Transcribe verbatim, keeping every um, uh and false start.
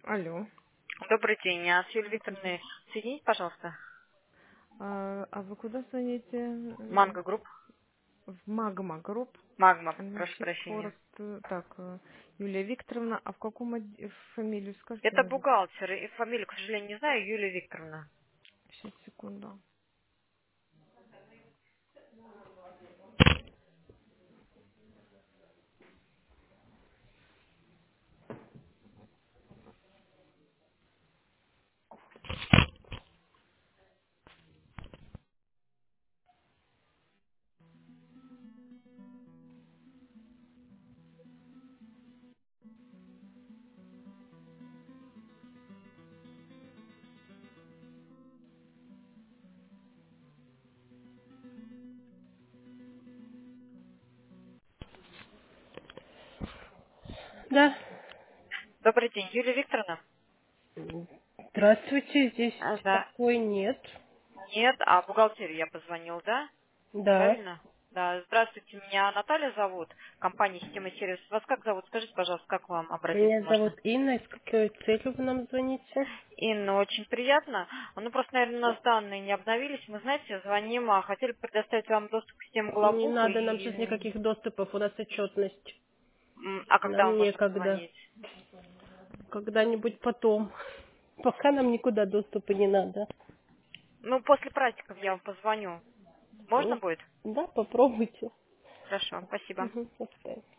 Алло. Добрый день. А с Юлией Викторовной соедините, пожалуйста. А, а вы куда звоните? Э, Манго Групп. В Магма Групп. Магма, прошу Energy прощения. Forest. э, Так, э, Юлия Викторовна, а в каком отде- фамилию скажите, Это пожалуйста? бухгалтер. И фамилию, к сожалению, не знаю. Юлия Викторовна. Сейчас, секунду. Да. Добрый день. Юлия Викторовна? Здравствуйте, здесь А, да. такой нет. Нет, а бухгалтерию я позвонил, да? Да. Правильно? Да. Здравствуйте, меня Наталья зовут. Компания «Система сервис». Вас как зовут? Скажите, пожалуйста, как к вам обратиться Меня зовут можно? Инна. С какой целью вы нам звоните? Инна, очень приятно. Ну, просто, наверное, у нас данные не обновились. Мы, знаете, звоним, а хотели предоставить вам доступ к системе Не Глобуха надо нам и... сейчас никаких доступов, у нас отчетность. м, А когда мы Нам можем некогда. позвонить? Когда-нибудь потом. Пока нам никуда доступа не надо. Ну, после праздников я вам позвоню. Можно Ну, будет? да, попробуйте. Хорошо, спасибо. Угу, до свидания.